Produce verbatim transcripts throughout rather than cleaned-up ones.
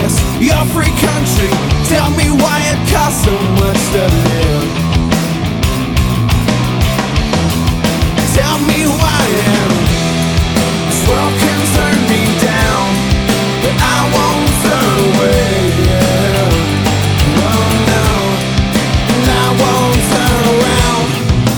this your free country? Tell me why it costs so much to live. Tell me why this world can turn me down, but I won't turn away. Yeah. Oh no, and I won't turn around.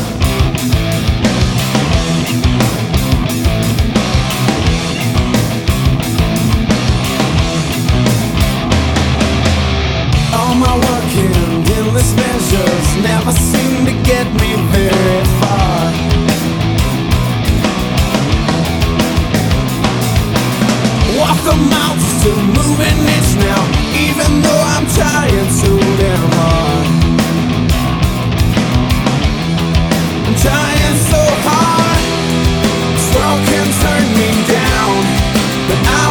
All my work and endless measures never seem to get me very far. Walk the mountains to moving itch now, even though I'm trying so damn hard. I'm trying so hard. This world can turn me down, but I